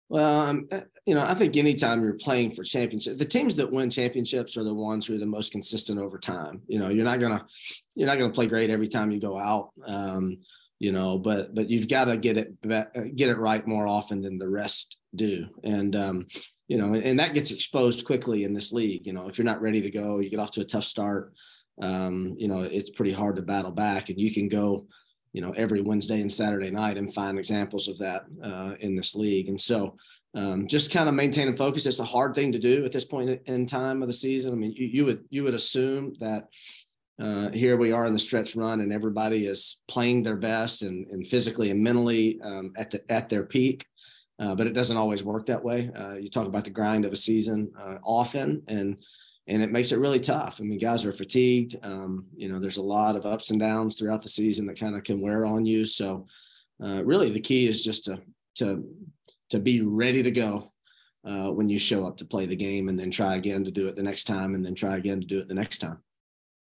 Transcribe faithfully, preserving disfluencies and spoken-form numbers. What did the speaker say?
Well, um, uh, you know, I think anytime you're playing for championship, the teams that win championships are the ones who are the most consistent over time. You know, you're not gonna you're not gonna play great every time you go out. Um, you know, but but you've got to get it get it right more often than the rest do. And um, you know, and that gets exposed quickly in this league. You know, if you're not ready to go, you get off to a tough start. Um, you know, it's pretty hard to battle back, and you can go, you know, every Wednesday and Saturday night and find examples of that uh, in this league. And so um, just kind of maintaining focus. It's a hard thing to do at this point in time of the season. I mean, you, you would, you would assume that uh, here we are in the stretch run and everybody is playing their best and, and physically and mentally um, at the, at their peak. Uh, but it doesn't always work that way. Uh, you talk about the grind of a season uh, often, and and it makes it really tough. I mean, guys are fatigued. Um, you know, there's a lot of ups and downs throughout the season that kind of can wear on you. So uh, really the key is just to, to, to be ready to go uh, when you show up to play the game, and then try again to do it the next time, and then try again to do it the next time.